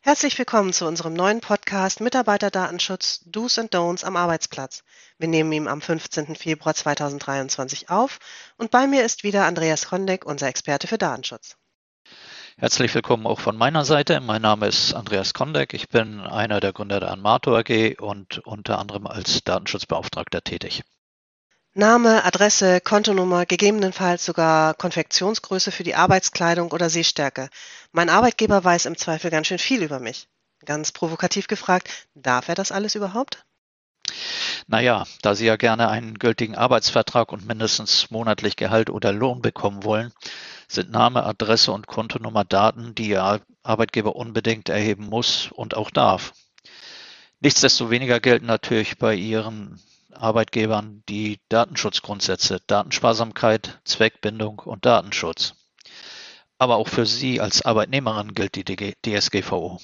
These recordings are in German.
Herzlich willkommen zu unserem neuen Podcast Mitarbeiterdatenschutz Do's and Don'ts am Arbeitsplatz. Wir nehmen ihn am 15. Februar 2023 auf und bei mir ist wieder Andreas Kondek, unser Experte für Datenschutz. Herzlich willkommen auch von meiner Seite. Mein Name ist Andreas Kondek. Ich bin einer der Gründer der Anmato AG und unter anderem als Datenschutzbeauftragter tätig. Name, Adresse, Kontonummer, gegebenenfalls sogar Konfektionsgröße für die Arbeitskleidung oder Sehstärke. Mein Arbeitgeber weiß im Zweifel ganz schön viel über mich. Ganz provokativ gefragt, darf er das alles überhaupt? Naja, da Sie ja gerne einen gültigen Arbeitsvertrag und mindestens monatlich Gehalt oder Lohn bekommen wollen, sind Name, Adresse und Kontonummer Daten, die Ihr Arbeitgeber unbedingt erheben muss und auch darf. Nichtsdestoweniger gelten natürlich bei Ihren Arbeitgebern die Datenschutzgrundsätze Datensparsamkeit, Zweckbindung und Datenschutz. Aber auch für Sie als Arbeitnehmerin gilt die DSGVO.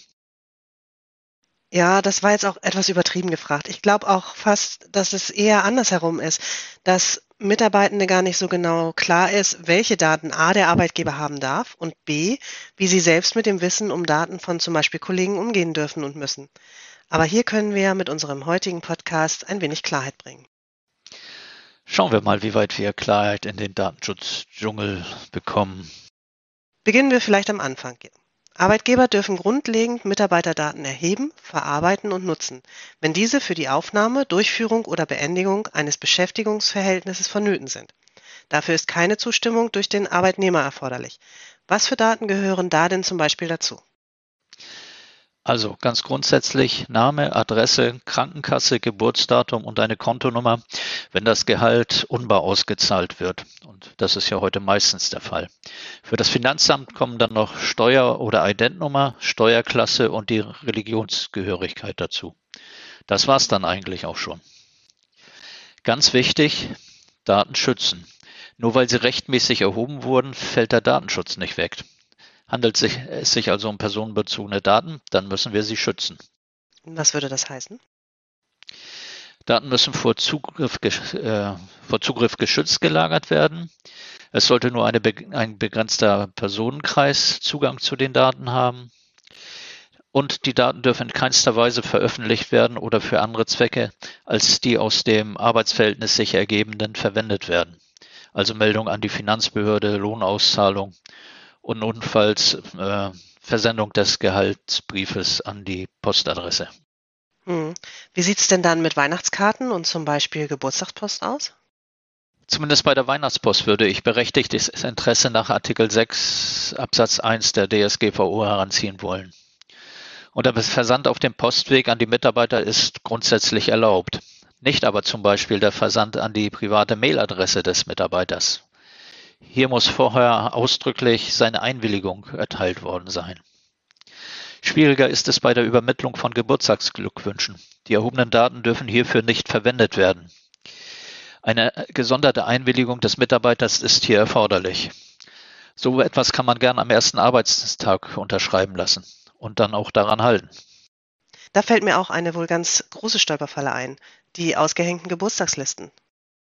Ja, das war jetzt auch etwas übertrieben gefragt. Ich glaube auch fast, dass es eher andersherum ist, dass Mitarbeitende gar nicht so genau klar ist, welche Daten A der Arbeitgeber haben darf und B, wie sie selbst mit dem Wissen um Daten von zum Beispiel Kollegen umgehen dürfen und müssen. Aber hier können wir mit unserem heutigen Podcast ein wenig Klarheit bringen. Schauen wir mal, wie weit wir Klarheit in den Datenschutzdschungel bekommen. Beginnen wir vielleicht am Anfang. Arbeitgeber dürfen grundlegend Mitarbeiterdaten erheben, verarbeiten und nutzen, wenn diese für die Aufnahme, Durchführung oder Beendigung eines Beschäftigungsverhältnisses vonnöten sind. Dafür ist keine Zustimmung durch den Arbeitnehmer erforderlich. Was für Daten gehören da denn zum Beispiel dazu? Also ganz grundsätzlich Name, Adresse, Krankenkasse, Geburtsdatum und eine Kontonummer, wenn das Gehalt unbar ausgezahlt wird. Und das ist ja heute meistens der Fall. Für das Finanzamt kommen dann noch Steuer- oder Identnummer, Steuerklasse und die Religionsgehörigkeit dazu. Das war's dann eigentlich auch schon. Ganz wichtig, Daten schützen. Nur weil sie rechtmäßig erhoben wurden, fällt der Datenschutz nicht weg. Handelt es sich also um personenbezogene Daten, dann müssen wir sie schützen. Was würde das heißen? Daten müssen vor Zugriff geschützt gelagert werden. Es sollte nur ein begrenzter Personenkreis Zugang zu den Daten haben. Und die Daten dürfen in keinster Weise veröffentlicht werden oder für andere Zwecke als die aus dem Arbeitsverhältnis sich ergebenden verwendet werden. Also Meldung an die Finanzbehörde, Lohnauszahlung und notfalls Versendung des Gehaltsbriefes an die Postadresse. Wie sieht es denn dann mit Weihnachtskarten und zum Beispiel Geburtstagspost aus? Zumindest bei der Weihnachtspost würde ich berechtigtes Interesse nach Artikel 6 Absatz 1 der DSGVO heranziehen wollen. Und der Versand auf dem Postweg an die Mitarbeiter ist grundsätzlich erlaubt. Nicht aber zum Beispiel der Versand an die private Mailadresse des Mitarbeiters. Hier muss vorher ausdrücklich seine Einwilligung erteilt worden sein. Schwieriger ist es bei der Übermittlung von Geburtstagsglückwünschen. Die erhobenen Daten dürfen hierfür nicht verwendet werden. Eine gesonderte Einwilligung des Mitarbeiters ist hier erforderlich. So etwas kann man gern am ersten Arbeitstag unterschreiben lassen und dann auch daran halten. Da fällt mir auch eine wohl ganz große Stolperfalle ein, die ausgehängten Geburtstagslisten.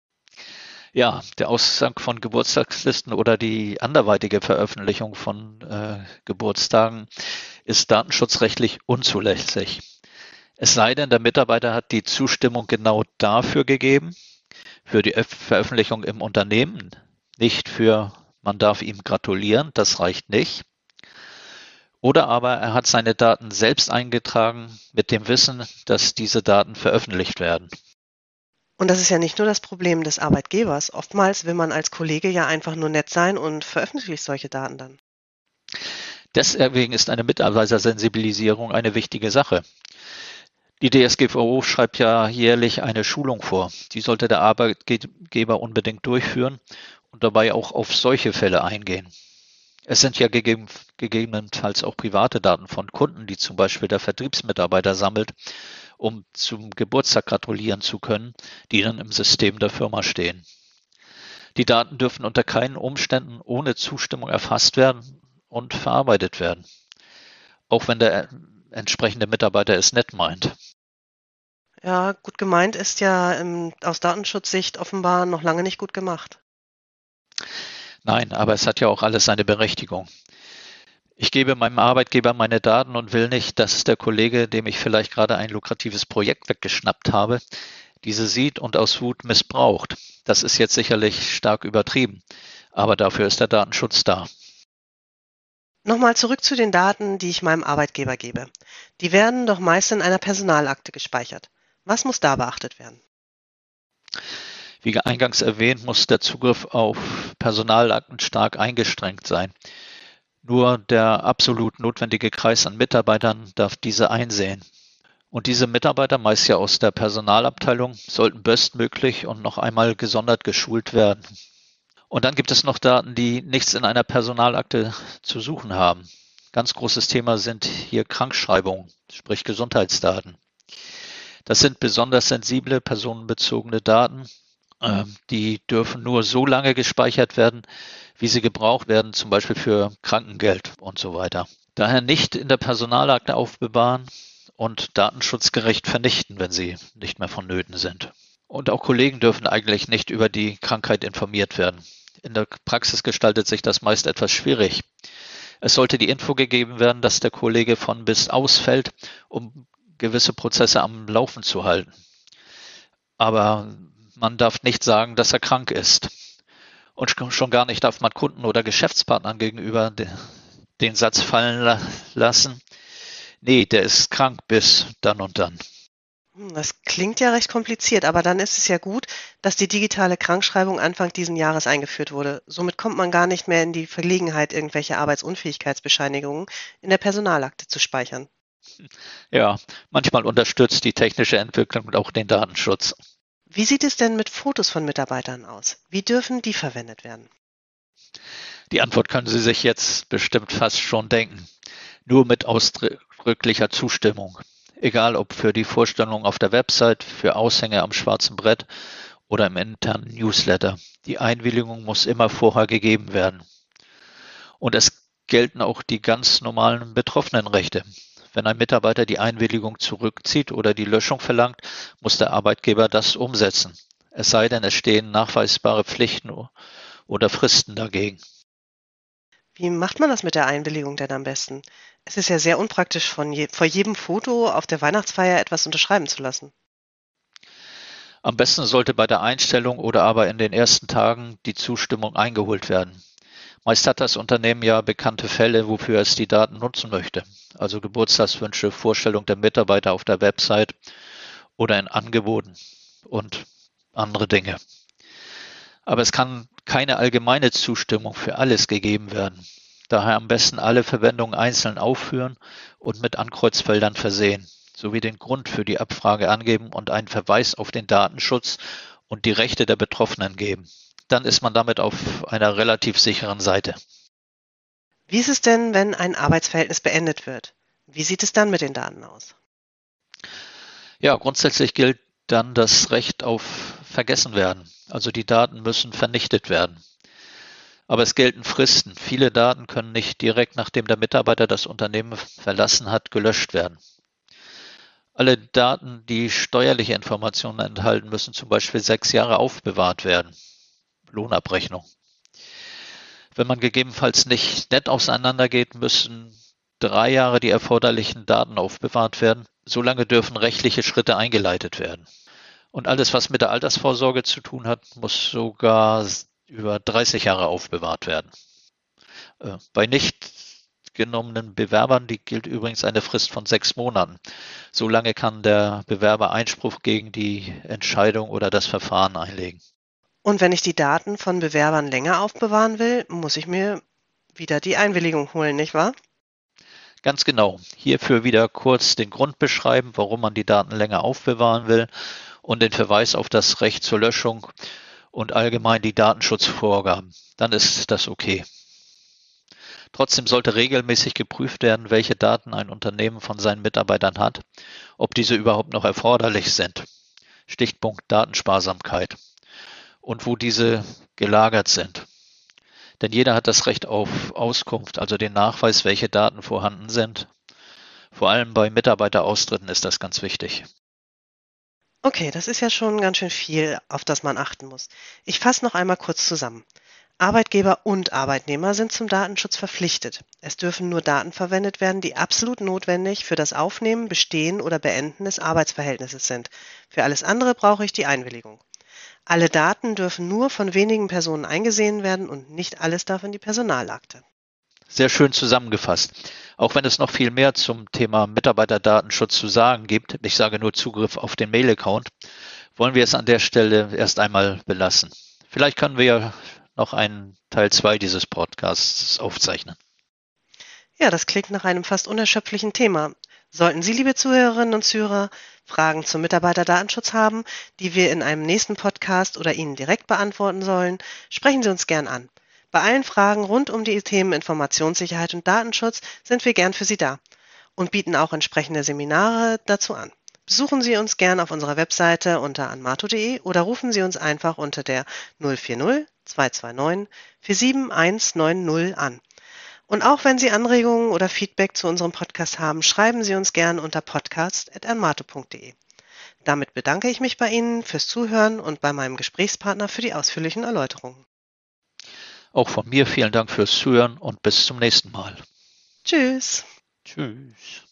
Ja, der Auszug von Geburtstagslisten oder die anderweitige Veröffentlichung von Geburtstagen ist datenschutzrechtlich unzulässig. Es sei denn, der Mitarbeiter hat die Zustimmung genau dafür gegeben, für die Veröffentlichung im Unternehmen, nicht für man darf ihm gratulieren, das reicht nicht. Oder aber er hat seine Daten selbst eingetragen mit dem Wissen, dass diese Daten veröffentlicht werden. Und das ist ja nicht nur das Problem des Arbeitgebers. Oftmals will man als Kollege ja einfach nur nett sein und veröffentlicht solche Daten dann. Deswegen ist eine Mitarbeitersensibilisierung eine wichtige Sache. Die DSGVO schreibt ja jährlich eine Schulung vor. Die sollte der Arbeitgeber unbedingt durchführen und dabei auch auf solche Fälle eingehen. Es sind ja gegebenenfalls auch private Daten von Kunden, die zum Beispiel der Vertriebsmitarbeiter sammelt, um zum Geburtstag gratulieren zu können, die dann im System der Firma stehen. Die Daten dürfen unter keinen Umständen ohne Zustimmung erfasst werden und verarbeitet werden, auch wenn der entsprechende Mitarbeiter es nett meint. Ja, gut gemeint ist ja aus Datenschutzsicht offenbar noch lange nicht gut gemacht. Nein, aber es hat ja auch alles seine Berechtigung. Ich gebe meinem Arbeitgeber meine Daten und will nicht, dass der Kollege, dem ich vielleicht gerade ein lukratives Projekt weggeschnappt habe, diese sieht und aus Wut missbraucht. Das ist jetzt sicherlich stark übertrieben, aber dafür ist der Datenschutz da. Nochmal zurück zu den Daten, die ich meinem Arbeitgeber gebe. Die werden doch meist in einer Personalakte gespeichert. Was muss da beachtet werden? Wie eingangs erwähnt, muss der Zugriff auf Personalakten stark eingeschränkt sein. Nur der absolut notwendige Kreis an Mitarbeitern darf diese einsehen. Und diese Mitarbeiter, meist ja aus der Personalabteilung, sollten bestmöglich und noch einmal gesondert geschult werden. Und dann gibt es noch Daten, die nichts in einer Personalakte zu suchen haben. Ganz großes Thema sind hier Krankschreibungen, sprich Gesundheitsdaten. Das sind besonders sensible personenbezogene Daten. Die dürfen nur so lange gespeichert werden, wie sie gebraucht werden, zum Beispiel für Krankengeld und so weiter. Daher nicht in der Personalakte aufbewahren und datenschutzgerecht vernichten, wenn sie nicht mehr vonnöten sind. Und auch Kollegen dürfen eigentlich nicht über die Krankheit informiert werden. In der Praxis gestaltet sich das meist etwas schwierig. Es sollte die Info gegeben werden, dass der Kollege von bis ausfällt, um gewisse Prozesse am Laufen zu halten. Aber man darf nicht sagen, dass er krank ist. Und schon gar nicht darf man Kunden oder Geschäftspartnern gegenüber den Satz fallen lassen: Nee, der ist krank bis dann und dann. Das klingt ja recht kompliziert, aber dann ist es ja gut, dass die digitale Krankschreibung Anfang diesen Jahres eingeführt wurde. Somit kommt man gar nicht mehr in die Verlegenheit, irgendwelche Arbeitsunfähigkeitsbescheinigungen in der Personalakte zu speichern. Ja, manchmal unterstützt die technische Entwicklung auch den Datenschutz. Wie sieht es denn mit Fotos von Mitarbeitern aus? Wie dürfen die verwendet werden? Die Antwort können Sie sich jetzt bestimmt fast schon denken. Nur mit ausdrücklicher Zustimmung. Egal ob für die Vorstellung auf der Website, für Aushänge am schwarzen Brett oder im internen Newsletter. Die Einwilligung muss immer vorher gegeben werden. Und es gelten auch die ganz normalen Betroffenenrechte. Wenn ein Mitarbeiter die Einwilligung zurückzieht oder die Löschung verlangt, muss der Arbeitgeber das umsetzen. Es sei denn, es stehen nachweisbare Pflichten oder Fristen dagegen. Wie macht man das mit der Einwilligung denn am besten? Es ist ja sehr unpraktisch, vor jedem Foto auf der Weihnachtsfeier etwas unterschreiben zu lassen. Am besten sollte bei der Einstellung oder aber in den ersten Tagen die Zustimmung eingeholt werden. Meist hat das Unternehmen ja bekannte Fälle, wofür es die Daten nutzen möchte. Also Geburtstagswünsche, Vorstellung der Mitarbeiter auf der Website oder in Angeboten und andere Dinge. Aber es kann keine allgemeine Zustimmung für alles gegeben werden. Daher am besten alle Verwendungen einzeln aufführen und mit Ankreuzfeldern versehen, sowie den Grund für die Abfrage angeben und einen Verweis auf den Datenschutz und die Rechte der Betroffenen geben. Dann ist man damit auf einer relativ sicheren Seite. Wie ist es denn, wenn ein Arbeitsverhältnis beendet wird? Wie sieht es dann mit den Daten aus? Ja, grundsätzlich gilt dann das Recht auf Vergessenwerden. Also die Daten müssen vernichtet werden. Aber es gelten Fristen. Viele Daten können nicht direkt, nachdem der Mitarbeiter das Unternehmen verlassen hat, gelöscht werden. Alle Daten, die steuerliche Informationen enthalten, müssen zum Beispiel 6 Jahre aufbewahrt werden. Lohnabrechnung. Wenn man gegebenenfalls nicht nett auseinandergeht, müssen 3 Jahre die erforderlichen Daten aufbewahrt werden. Solange dürfen rechtliche Schritte eingeleitet werden. Und alles, was mit der Altersvorsorge zu tun hat, muss sogar über 30 Jahre aufbewahrt werden. Bei nicht genommenen Bewerbern gilt übrigens eine Frist von 6 Monaten. Solange kann der Bewerber Einspruch gegen die Entscheidung oder das Verfahren einlegen. Und wenn ich die Daten von Bewerbern länger aufbewahren will, muss ich mir wieder die Einwilligung holen, nicht wahr? Ganz genau. Hierfür wieder kurz den Grund beschreiben, warum man die Daten länger aufbewahren will und den Verweis auf das Recht zur Löschung und allgemein die Datenschutzvorgaben. Dann ist das okay. Trotzdem sollte regelmäßig geprüft werden, welche Daten ein Unternehmen von seinen Mitarbeitern hat, ob diese überhaupt noch erforderlich sind. Stichpunkt Datensparsamkeit. Und wo diese gelagert sind. Denn jeder hat das Recht auf Auskunft, also den Nachweis, welche Daten vorhanden sind. Vor allem bei Mitarbeiteraustritten ist das ganz wichtig. Okay, das ist ja schon ganz schön viel, auf das man achten muss. Ich fasse noch einmal kurz zusammen. Arbeitgeber und Arbeitnehmer sind zum Datenschutz verpflichtet. Es dürfen nur Daten verwendet werden, die absolut notwendig für das Aufnehmen, Bestehen oder Beenden des Arbeitsverhältnisses sind. Für alles andere brauche ich die Einwilligung. Alle Daten dürfen nur von wenigen Personen eingesehen werden und nicht alles darf in die Personalakte. Sehr schön zusammengefasst. Auch wenn es noch viel mehr zum Thema Mitarbeiterdatenschutz zu sagen gibt, ich sage nur Zugriff auf den Mail-Account, wollen wir es an der Stelle erst einmal belassen. Vielleicht können wir ja noch einen Teil 2 dieses Podcasts aufzeichnen. Ja, das klingt nach einem fast unerschöpflichen Thema. Sollten Sie, liebe Zuhörerinnen und Zuhörer, Fragen zum Mitarbeiterdatenschutz haben, die wir in einem nächsten Podcast oder Ihnen direkt beantworten sollen, sprechen Sie uns gern an. Bei allen Fragen rund um die Themen Informationssicherheit und Datenschutz sind wir gern für Sie da und bieten auch entsprechende Seminare dazu an. Besuchen Sie uns gern auf unserer Webseite unter anmato.de oder rufen Sie uns einfach unter der 040 229 47190 an. Und auch wenn Sie Anregungen oder Feedback zu unserem Podcast haben, schreiben Sie uns gern unter podcast@anmato.de. Damit bedanke ich mich bei Ihnen fürs Zuhören und bei meinem Gesprächspartner für die ausführlichen Erläuterungen. Auch von mir vielen Dank fürs Zuhören und bis zum nächsten Mal. Tschüss. Tschüss.